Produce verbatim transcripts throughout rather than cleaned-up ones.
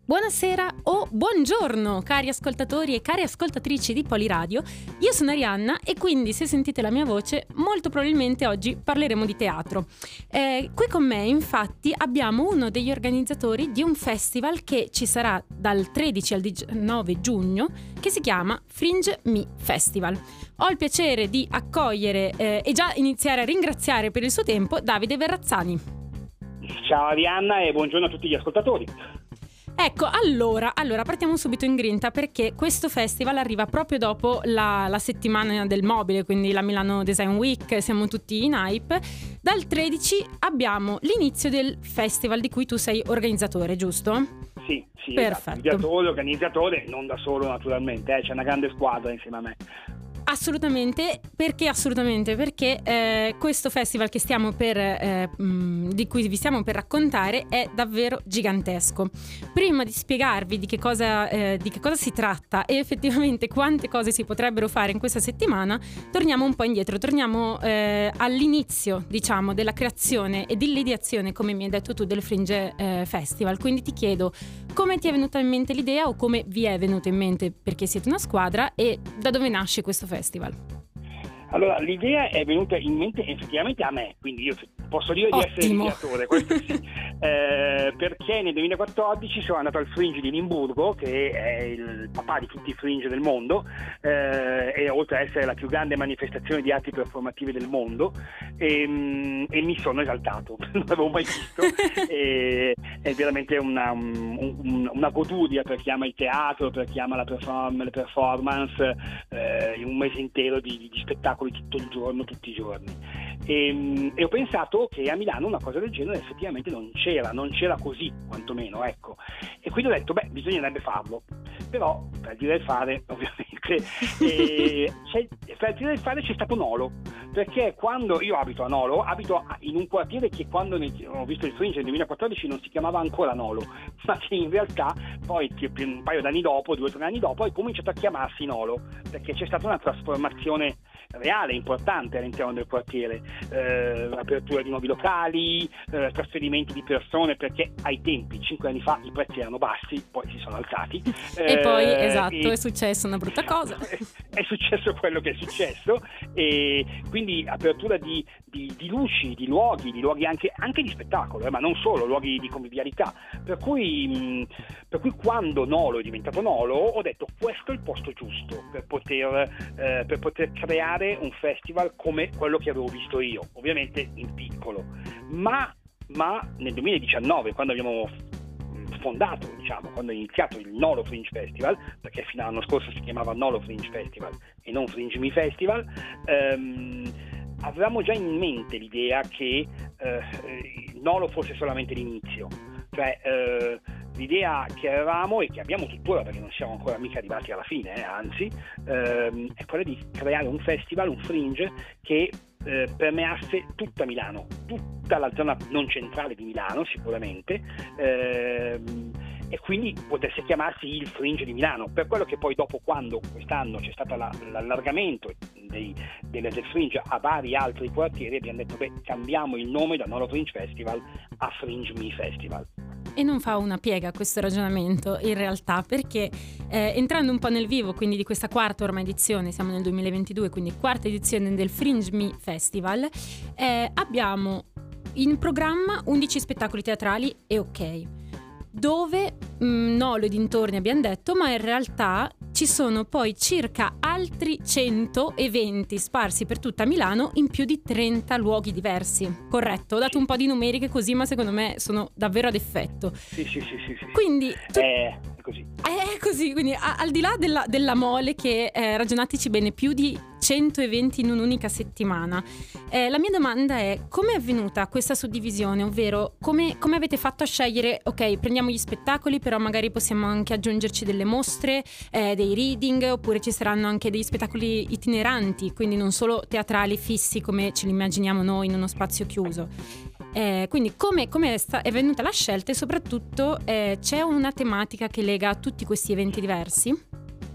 Buonasera o buongiorno cari ascoltatori e cari ascoltatrici di Poliradio. Io sono Arianna e quindi se sentite la mia voce molto probabilmente oggi parleremo di teatro. Eh, qui con me infatti abbiamo uno degli organizzatori di un festival che ci sarà dal tredici al diciannove giugno che si chiama Fringe Me Festival. Ho il piacere di accogliere eh, e già iniziare a ringraziare per il suo tempo Davide Verrazzani. Ciao Arianna e buongiorno a tutti gli ascoltatori. Ecco, allora, allora partiamo subito in grinta perché questo festival arriva proprio dopo la, la settimana del mobile, quindi la Milano Design Week, siamo tutti in hype. Dal tredici abbiamo l'inizio del festival di cui tu sei organizzatore, giusto? Sì, sì, perfetto. Esatto. Organizzatore, non da solo naturalmente, eh, c'è una grande squadra insieme a me. Assolutamente, perché assolutamente? Perché eh, questo festival che stiamo per, eh, mh, di cui vi stiamo per raccontare è davvero gigantesco. Prima di spiegarvi di che cosa, eh, di che cosa si tratta e effettivamente quante cose si potrebbero fare in questa settimana, torniamo un po' indietro, torniamo eh, all'inizio, diciamo, della creazione e dell'ideazione, come mi hai detto tu, del Fringe eh, Festival. Quindi ti chiedo, come ti è venuta in mente l'idea o come vi è venuta in mente, perché siete una squadra, e da dove nasce questo festival? Festival. Allora, l'idea è venuta in mente effettivamente a me, quindi io posso dire Ottimo. di essere l'ideatore, questo sì, eh, perché nel duemilaquattordici sono andato al Fringe di Edimburgo, che è il papà di tutti i Fringe del mondo, eh, e oltre a essere la più grande manifestazione di arti performative del mondo, e, e mi sono esaltato, non l'avevo mai visto, e, è veramente una, un, una goduria per chi ama il teatro, per chi ama la perform- le performance, eh, un mese intero di, di spettacoli tutto il giorno, tutti i giorni. E, e ho pensato che a Milano una cosa del genere effettivamente non c'era, non c'era così quantomeno, ecco. E quindi ho detto, beh, bisognerebbe farlo. Però, per dire il fare, ovviamente, eh, c'è, per dire il fare c'è stato Nolo, perché quando io abito a Nolo, abito in un quartiere che quando ho visto il Fringe nel duemilaquattordici non si chiamava ancora Nolo, ma che in realtà poi un paio d'anni dopo, due o tre anni dopo, è cominciato a chiamarsi Nolo, perché c'è stata una trasformazione reale, importante all'interno del quartiere, eh, apertura di nuovi locali, eh, trasferimenti di persone, perché ai tempi, cinque anni fa, i prezzi erano bassi, poi si sono alzati. E eh, poi, esatto, e, è successo una brutta cosa. È, è successo quello che è successo, e quindi apertura di, di, di luci, di luoghi, di luoghi anche, anche di spettacolo, eh, ma non solo, luoghi di convivialità. Per cui, mh, per cui quando Nolo è diventato Nolo, ho detto questo è il posto giusto per poter, eh, per poter creare un festival come quello che avevo visto io, ovviamente in piccolo, ma, ma nel duemiladiciannove, quando abbiamo fondato, diciamo, quando è iniziato il Nolo Fringe Festival, perché fino all'anno scorso si chiamava Nolo Fringe Festival e non Fringe Me Festival, ehm, avevamo già in mente l'idea che eh, Nolo fosse solamente l'inizio, cioè eh, l'idea che avevamo e che abbiamo tuttora, perché non siamo ancora mica arrivati alla fine, eh, anzi, ehm, è quella di creare un festival, un fringe che eh, permeasse tutta Milano, tutta la zona non centrale di Milano sicuramente, ehm, e quindi potesse chiamarsi il Fringe di Milano, per quello che poi dopo, quando quest'anno c'è stato la, l'allargamento dei, del, del Fringe a vari altri quartieri, abbiamo detto, beh, cambiamo il nome da Nolo Fringe Festival a Fringe Me Festival. E non fa una piega questo ragionamento in realtà, perché eh, entrando un po' nel vivo quindi di questa quarta ormai edizione, siamo nel duemilaventidue, quindi quarta edizione del Fringe Me Festival, eh, abbiamo in programma undici spettacoli teatrali e ok, dove mh, Nolo e dintorni abbiamo detto, ma in realtà ci sono poi circa altri cento eventi sparsi per tutta Milano in più di trenta luoghi diversi. Corretto? Ho dato un po' di numeriche così, ma secondo me sono davvero ad effetto. Sì, sì, sì, sì, sì. Quindi tu... è così. È così, quindi a, al di là della, della mole che eh, ragionateci bene, più di cento eventi in un'unica settimana. Eh, la mia domanda è: come è avvenuta questa suddivisione? Ovvero, come, come avete fatto a scegliere, ok, prendiamo gli spettacoli, però magari possiamo anche aggiungerci delle mostre, eh, dei reading, oppure ci saranno anche degli spettacoli itineranti, quindi non solo teatrali fissi come ce li immaginiamo noi in uno spazio chiuso. Eh, quindi come, come è, sta- è venuta la scelta, e soprattutto eh, c'è una tematica che lega tutti questi eventi diversi?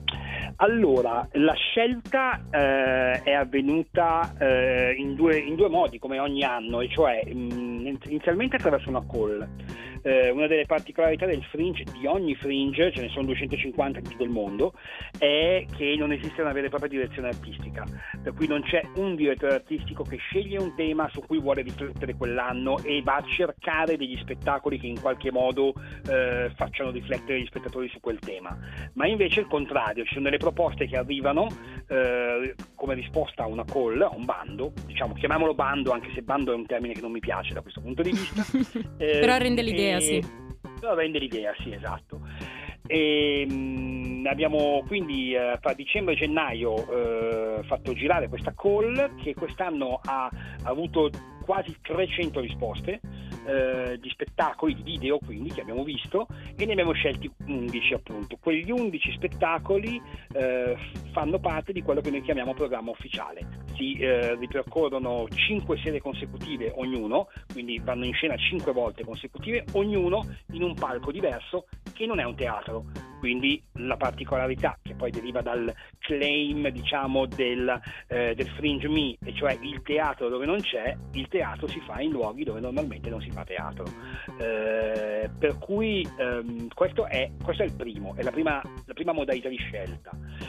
Allora, la scelta eh, è avvenuta eh, in, due, in due modi, come ogni anno, e cioè mh, inizialmente attraverso una call. eh, una delle particolarità del Fringe, di ogni Fringe, ce ne sono duecentocinquanta in tutto il mondo, è che non esiste una vera e propria direzione artistica, per cui non c'è un direttore artistico che sceglie un tema su cui vuole riflettere quell'anno e va a cercare degli spettacoli che in qualche modo eh, facciano riflettere gli spettatori su quel tema, ma invece il contrario, ci sono delle proposte che arrivano eh, come risposta a una call, a un bando, diciamo, chiamiamolo bando, anche se bando è un termine che non mi piace da questo punto di vista. eh, Però rende l'idea, e... sì. Però rende l'idea, sì, esatto. E, mh, abbiamo quindi eh, tra dicembre e gennaio eh, fatto girare questa call che quest'anno ha avuto quasi trecento risposte eh, di spettacoli, di video quindi che abbiamo visto, e ne abbiamo scelti undici appunto. Quegli undici spettacoli eh, fanno parte di quello che noi chiamiamo programma ufficiale. Si eh, ripercorrono cinque serie consecutive ognuno, quindi vanno in scena cinque volte consecutive, ognuno in un palco diverso che non è un teatro. Quindi la particolarità che poi deriva dal claim, diciamo, del, eh, del Fringe Me, e cioè il teatro dove non c'è, il teatro si fa in luoghi dove normalmente non si fa teatro. Eh, per cui ehm, questo, è, questo è il primo, è la prima, la prima modalità di scelta.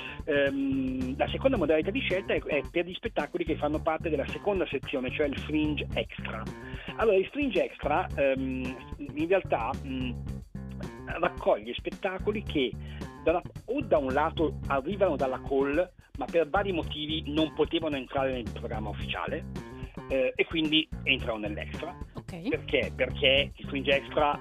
Um, la seconda modalità di scelta è, è per gli spettacoli che fanno parte della seconda sezione, cioè il Fringe Extra. Allora, il Fringe Extra um, in realtà um, raccoglie spettacoli che da una, o da un lato arrivano dalla call, ma per vari motivi non potevano entrare nel programma ufficiale, eh, e quindi entrano nell'extra. Okay. Perché? Perché il Fringe Extra,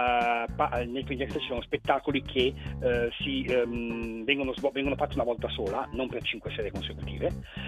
uh, nel Fringe Extra ci sono spettacoli che uh, si, um, vengono, vengono fatti una volta sola, non per cinque serie consecutive,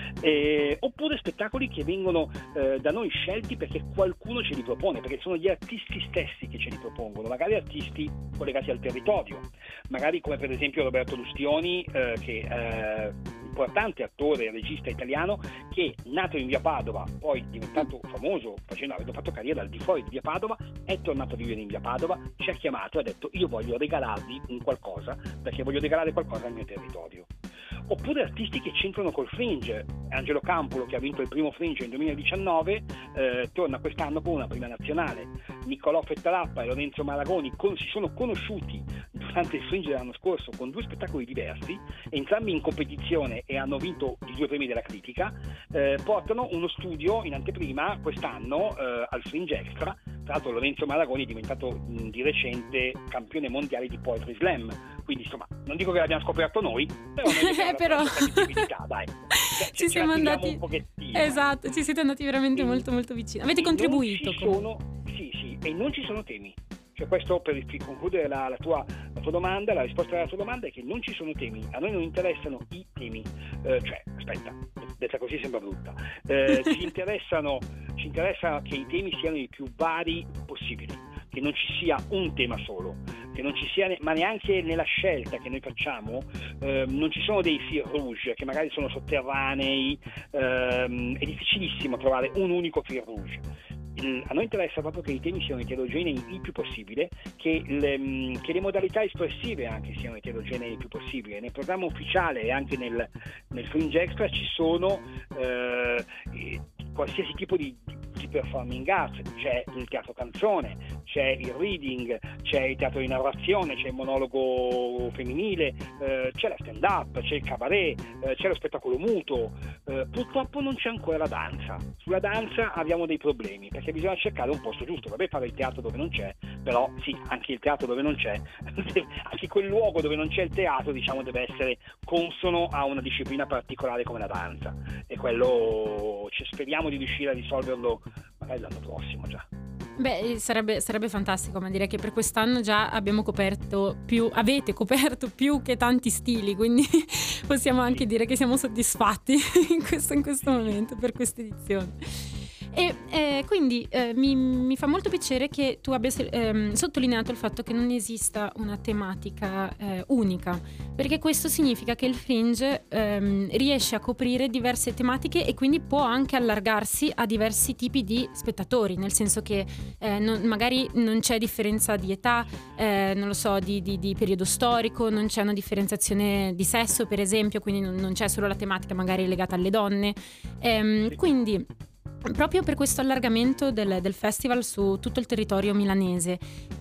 eh, oppure spettacoli che vengono uh, da noi scelti perché qualcuno ce li propone, perché sono gli artisti stessi che ce li propongono, magari artisti collegati al territorio, magari come per esempio Roberto Lustioni, uh, che è uh, importante attore e regista italiano, che nato in via Padova, poi diventato famoso facendo, avendo fatto carriera al di fuori di via Padova, è tornato a vivere in via Padova, ci ha chiamato e ha detto: io voglio regalarvi un qualcosa, perché voglio regalare qualcosa al mio territorio. Oppure artisti che c'entrano col Fringe. Angelo Campulo, che ha vinto il primo Fringe nel duemiladiciannove, eh, torna quest'anno con una prima nazionale. Niccolò Fettarappa e Lorenzo Maragoni con, si sono conosciuti durante il Fringe dell'anno scorso con due spettacoli diversi, entrambi in competizione, e hanno vinto i due premi della critica. Eh, portano uno studio in anteprima quest'anno eh, al Fringe Extra. Tra l'altro Lorenzo Maragoni è diventato mh, di recente campione mondiale di Poetry Slam, quindi insomma non dico che l'abbiamo scoperto noi, però noi però... dai. Cioè, ci siamo andati un pochettino. Esatto, ci siete andati veramente e, molto molto vicini. Avete contribuito. Sono, sì, sì, e non ci sono temi. Cioè, questo per concludere la, la, tua, la tua domanda, la risposta alla tua domanda è che non ci sono temi, a noi non interessano i temi, eh, cioè, aspetta, detta così sembra brutta, eh, ci interessano, ci interessa che i temi siano i più vari possibili, che non ci sia un tema solo, che non ci sia, ma neanche nella scelta che noi facciamo, eh, non ci sono dei fil rouge che magari sono sotterranei, ehm, è difficilissimo trovare un unico fil rouge. Il, a noi interessa proprio che i temi siano eterogenei il più possibile, che le, che le modalità espressive anche siano eterogenee il più possibile. Nel programma ufficiale e anche nel, nel Fringe Extra ci sono eh, qualsiasi tipo di, di performing arts, c'è il teatro canzone, c'è il reading, c'è il teatro di narrazione, c'è il monologo femminile, eh, c'è la stand up, c'è il cabaret, eh, c'è lo spettacolo muto. Eh, purtroppo non c'è ancora la danza. Sulla danza abbiamo dei problemi, perché bisogna cercare un posto giusto. Vabbè, fare il teatro dove non c'è, però sì, anche il teatro dove non c'è, anche quel luogo dove non c'è il teatro, diciamo, deve essere consono a una disciplina particolare come la danza, e quello ci speriamo di riuscire a risolverlo magari l'anno prossimo già. Beh, sarebbe, sarebbe fantastico, ma direi che per quest'anno già abbiamo coperto più, avete coperto più che tanti stili, quindi possiamo anche sì. dire che siamo soddisfatti in questo, in questo momento per questa edizione. E eh, quindi eh, mi, mi fa molto piacere che tu abbia ehm, sottolineato il fatto che non esista una tematica eh, unica, perché questo significa che il Fringe ehm, riesce a coprire diverse tematiche e quindi può anche allargarsi a diversi tipi di spettatori, nel senso che eh, non, magari non c'è differenza di età, eh, non lo so, di, di, di periodo storico, non c'è una differenziazione di sesso per esempio, quindi non, non c'è solo la tematica magari legata alle donne, ehm, quindi proprio per questo allargamento del, del festival su tutto il territorio milanese,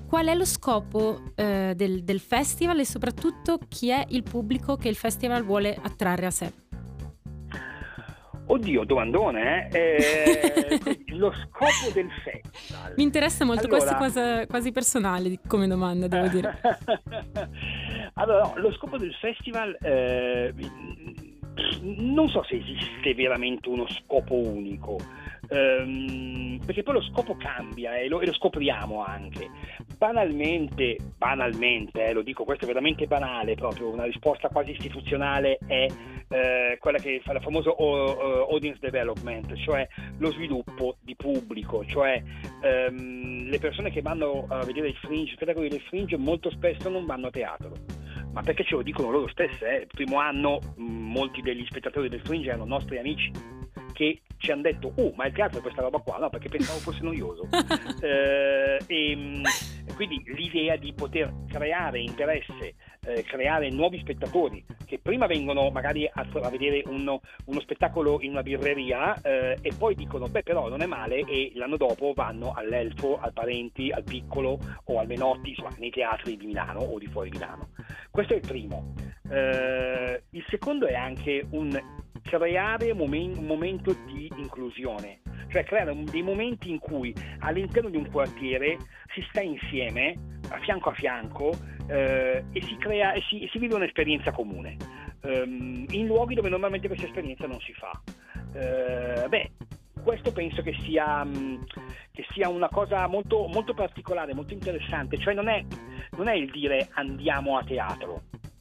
qual è lo scopo eh, del, del festival e soprattutto chi è il pubblico che il festival vuole attrarre a sé? Oddio, domandone, eh? eh lo scopo del festival. Mi interessa molto, allora... questo è quasi, quasi personale come domanda, devo dire. Allora, no, lo scopo del festival, eh, non so se esiste veramente uno scopo unico, ehm, perché poi lo scopo cambia e lo, e lo scopriamo anche. Banalmente, banalmente, eh, lo dico, questo è veramente banale, proprio una risposta quasi istituzionale è eh, quella che fa la famosa uh, audience development, cioè lo sviluppo di pubblico, cioè ehm, le persone che vanno a vedere il Fringe, i spettacoli del Fringe molto spesso non vanno a teatro, ma perché ce lo dicono loro stesse. Eh? Il primo anno mh, molti degli spettatori del Fringe erano nostri amici che ci hanno detto oh, ma il teatro è questa roba qua, no, perché pensavo fosse noioso. eh, e mh, quindi l'idea di poter creare interesse, eh, creare nuovi spettatori che prima vengono magari a, a vedere uno, uno spettacolo in una birreria eh, e poi dicono beh però non è male, e l'anno dopo vanno all'Elfo, al Parenti, al Piccolo o al Menotti, insomma nei teatri di Milano o di fuori Milano. Questo è il primo. Eh, il secondo è anche un creare momen- un momento di inclusione, cioè creare un, dei momenti in cui all'interno di un quartiere si sta insieme, a fianco a fianco, eh, e si crea e si, e si vive un'esperienza comune, ehm, in luoghi dove normalmente questa esperienza non si fa. Eh, beh, questo penso che sia, mh, che sia una cosa molto, molto particolare, molto interessante, cioè non è, non è il dire andiamo a teatro,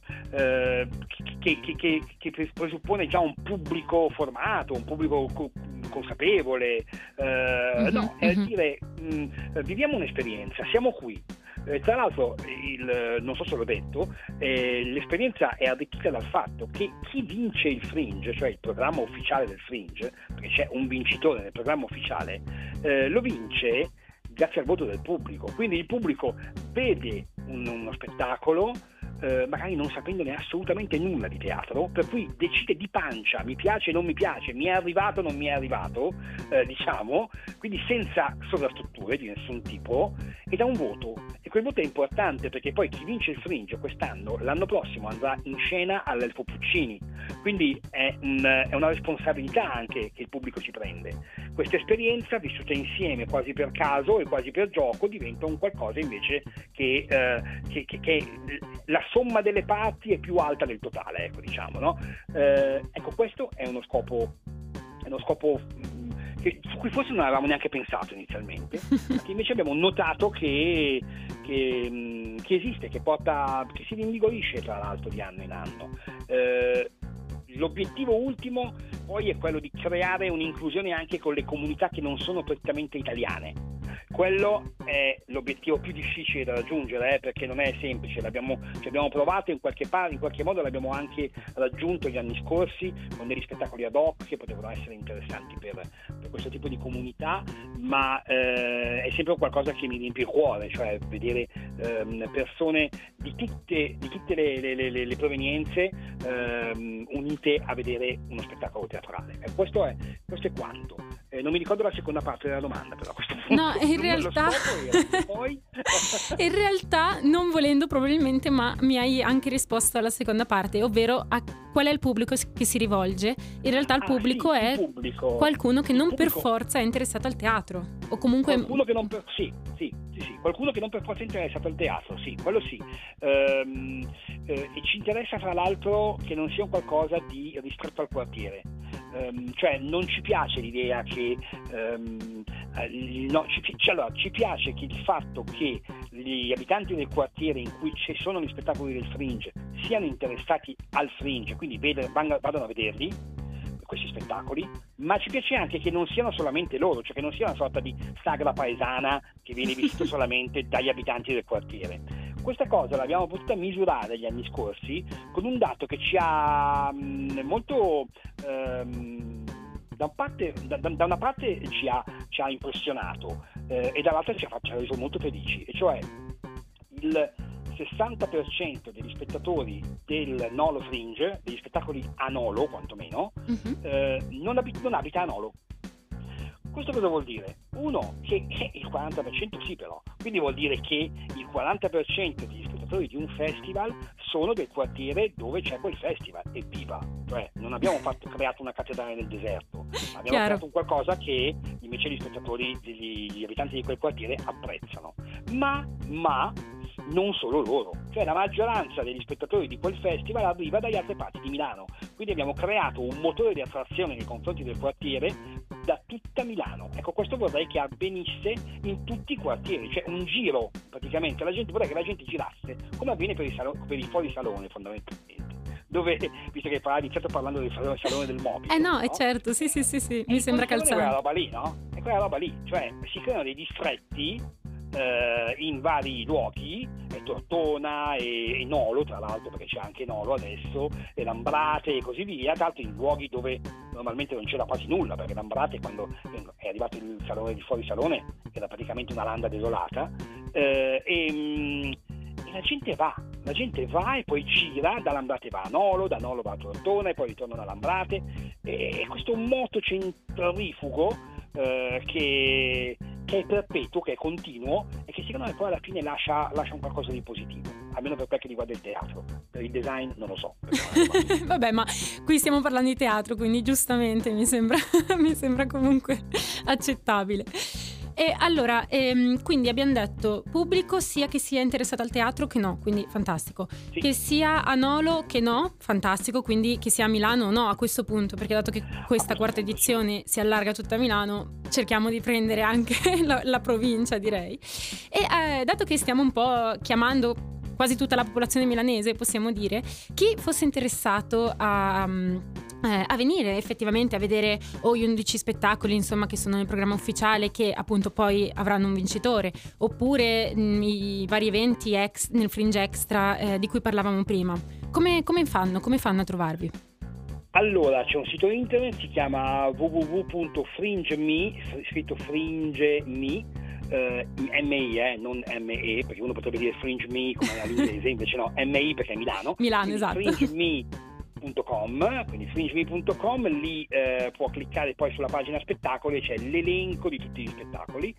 Eh, che, che, che, che presuppone già un pubblico formato, un pubblico co- consapevole, eh, mm-hmm, no, è mm-hmm. dire mh, viviamo un'esperienza, siamo qui. Eh, tra l'altro, il, non so se l'ho detto, eh, l'esperienza è arricchita dal fatto che chi vince il Fringe, cioè il programma ufficiale del Fringe, perché c'è un vincitore nel programma ufficiale, eh, lo vince grazie al voto del pubblico. Quindi il pubblico vede un, uno spettacolo, Eh, magari non sapendone assolutamente nulla di teatro, per cui decide di pancia, mi piace, non mi piace, mi è arrivato, non mi è arrivato, eh, diciamo, quindi senza sovrastrutture di nessun tipo, e dà un voto. E quel voto è importante perché poi chi vince il Fringe quest'anno, l'anno prossimo andrà in scena all'Elfo Puccini, quindi è, un, è una responsabilità anche che il pubblico si prende. Questa esperienza vissuta insieme quasi per caso e quasi per gioco diventa un qualcosa invece che, eh, che, che, che la somma delle parti è più alta del totale, ecco, diciamo, no? Eh, ecco, questo è uno scopo, è uno scopo mh, che, su cui forse non avevamo neanche pensato inizialmente, che invece abbiamo notato che, che, mh, che esiste, che porta, che si rinvigorisce tra l'altro di anno in anno. Eh, L'obiettivo ultimo poi è quello di creare un'inclusione anche con le comunità che non sono prettamente italiane. Quello è l'obiettivo più difficile da raggiungere, eh, perché non è semplice. L'abbiamo, ci abbiamo provato in qualche, par- in qualche modo, l'abbiamo anche raggiunto gli anni scorsi con degli spettacoli ad hoc che potevano essere interessanti per, per questo tipo di comunità, ma eh, è sempre qualcosa che mi riempie il cuore, cioè vedere ehm, persone di tutte, di tutte le, le, le, le provenienze ehm, unite a vedere uno spettacolo teatrale. E questo è, questo è quanto. Eh, non mi ricordo la seconda parte della domanda, però a questo punto. No, in realtà poi... in realtà non volendo probabilmente, ma mi hai anche risposto alla seconda parte, ovvero a qual è il pubblico che si rivolge. In realtà il ah, pubblico sì, è il pubblico, qualcuno che non pubblico, per forza è interessato al teatro, o comunque qualcuno che non per, sì, sì, sì, sì, qualcuno che non per forza è interessato al teatro, sì, quello sì. Ehm, eh, e ci interessa tra l'altro che non sia un qualcosa di ristretto al quartiere. Um, cioè non ci piace l'idea che um, uh, no, ci, ci, allora, ci piace che il fatto che gli abitanti del quartiere in cui ci sono gli spettacoli del Fringe siano interessati al Fringe, quindi ved- vadano a vederli questi spettacoli, ma ci piace anche che non siano solamente loro, cioè che non sia una sorta di sagra paesana che viene vissuta solamente dagli abitanti del quartiere. Questa cosa l'abbiamo potuta misurare gli anni scorsi con un dato che ci ha mh, molto ehm, da, parte, da, da una parte ci ha, ci ha impressionato eh, e dall'altra ci ha, ci ha reso molto felici, e cioè il sessanta per cento degli spettatori del Nolo Fringe, degli spettacoli a Nolo quantomeno, uh-huh. eh, non, abit- non abita a Nolo. Questo cosa vuol dire? Uno, che eh, il quaranta per cento sì però, quindi vuol dire che il quaranta per cento degli spettatori di un festival sono del quartiere dove c'è quel festival, evviva! Cioè non abbiamo fatto, creato una cattedrale nel deserto, abbiamo Chiaro. creato un qualcosa che invece gli spettatori, gli, gli abitanti di quel quartiere apprezzano. Ma, ma non solo loro, cioè la maggioranza degli spettatori di quel festival arriva dalle altre parti di Milano, quindi abbiamo creato un motore di attrazione nei confronti del quartiere da tutta Milano. Ecco, questo vorrei che avvenisse in tutti i quartieri, cioè un giro praticamente, la gente, vorrei che la gente girasse come avviene per i, salo, per i fuorisalone fondamentalmente, dove, visto che ha iniziato parlando del salone del mobile. Eh no, no? è certo, sì sì sì, sì. mi E sembra È quella calzante. roba lì, no? È quella roba lì, cioè si creano dei distretti eh, in vari luoghi, e Tortona e, e Nolo, tra l'altro, perché c'è anche Nolo adesso, e Lambrate e così via, tra l'altro in luoghi dove normalmente non c'era quasi nulla, perché Lambrate, quando è arrivato il salone di fuori salone, era praticamente una landa desolata, eh, e, e la gente va, la gente va e poi gira, da Lambrate va a Nolo, da Nolo va a Tortona e poi ritorna da Lambrate, e, e questo moto centrifugo eh, che che è perpetuo, che è continuo e che secondo me poi alla fine lascia, lascia un qualcosa di positivo, almeno per quel che riguarda il teatro. Per il design non lo so. Vabbè, ma qui stiamo parlando di teatro, quindi giustamente mi sembra, mi sembra comunque accettabile. E allora, ehm, quindi abbiamo detto pubblico sia che sia interessato al teatro che no, quindi fantastico. Sì. Che sia a Nolo che no, fantastico, quindi che sia a Milano o no a questo punto, perché dato che questa quarta edizione si allarga a tutta Milano, cerchiamo di prendere anche la, la provincia, direi. E eh, dato che stiamo un po' chiamando quasi tutta la popolazione milanese, possiamo dire, chi fosse interessato a... Eh, a venire effettivamente a vedere o gli undici spettacoli, insomma, che sono nel programma ufficiale, che appunto poi avranno un vincitore, oppure mh, i vari eventi ex, nel Fringe Extra eh, di cui parlavamo prima, come, come fanno? Come fanno a trovarvi? Allora, c'è un sito internet, si chiama w w w punto fringe me, scritto fringe me, eh, M I, eh, non M E, perché uno potrebbe dire fringe me come all'inglese, invece no, M I perché è Milano. Milano, Quindi esatto. fringe me punto com, quindi fringe me punto com, lì eh, può cliccare poi sulla pagina spettacoli e c'è l'elenco di tutti gli spettacoli.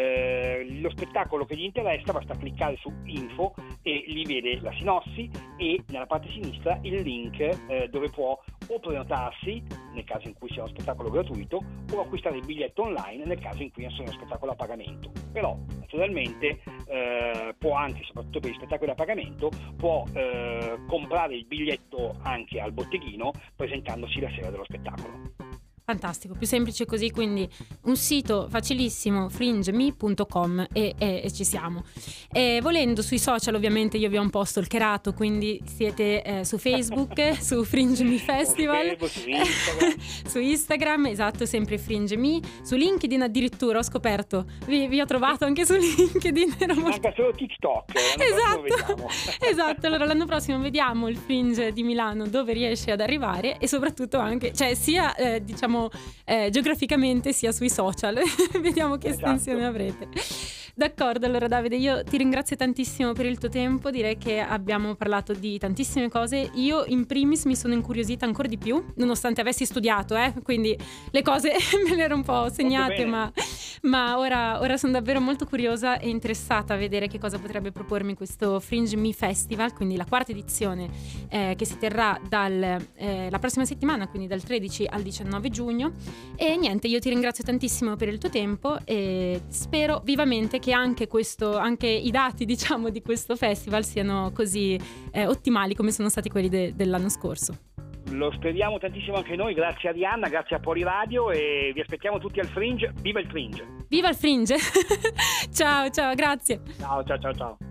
Eh, lo spettacolo che gli interessa basta cliccare su info e lì vede la sinossi e nella parte sinistra il link eh, dove può o prenotarsi nel caso in cui sia uno spettacolo gratuito o acquistare il biglietto online nel caso in cui sia uno spettacolo a pagamento. Però naturalmente eh, può anche, soprattutto per gli spettacoli a pagamento, può eh, comprare il biglietto anche al botteghino presentandosi la sera dello spettacolo. Fantastico, più semplice così, quindi un sito facilissimo, fringe me punto com e, e, e ci siamo. E volendo sui social, ovviamente io vi ho un po' stalkerato, quindi siete eh, su Facebook, su Fringe Me Festival, su Instagram. su Instagram, esatto, sempre Fringe Me, su LinkedIn addirittura ho scoperto, vi, vi ho trovato anche su LinkedIn. Ero molto... Manca solo TikTok, l'anno esatto, esatto, allora l'anno prossimo vediamo il Fringe di Milano dove riesce ad arrivare e soprattutto anche, cioè sia eh, diciamo Eh, geograficamente sia sui social. Vediamo che esatto. estensione avrete. D'accordo, allora Davide, io ti ringrazio tantissimo per il tuo tempo, direi che abbiamo parlato di tantissime cose. Io in primis mi sono incuriosita ancora di più, nonostante avessi studiato, eh? Quindi le cose me le ero un po' segnate, ma, ma ora, ora sono davvero molto curiosa e interessata a vedere che cosa potrebbe propormi questo Fringe Me Festival, quindi la quarta edizione eh, che si terrà dal, eh, la prossima settimana, quindi dal tredici al diciannove giugno. E niente, io ti ringrazio tantissimo per il tuo tempo e spero vivamente che anche questo, anche i dati, diciamo, di questo festival siano così eh, ottimali come sono stati quelli de- dell'anno scorso. Lo speriamo tantissimo anche noi, grazie a Arianna, grazie a Poliradio e vi aspettiamo tutti al Fringe. Viva il Fringe! Viva il Fringe! Ciao, ciao, grazie! Ciao, ciao, ciao, ciao!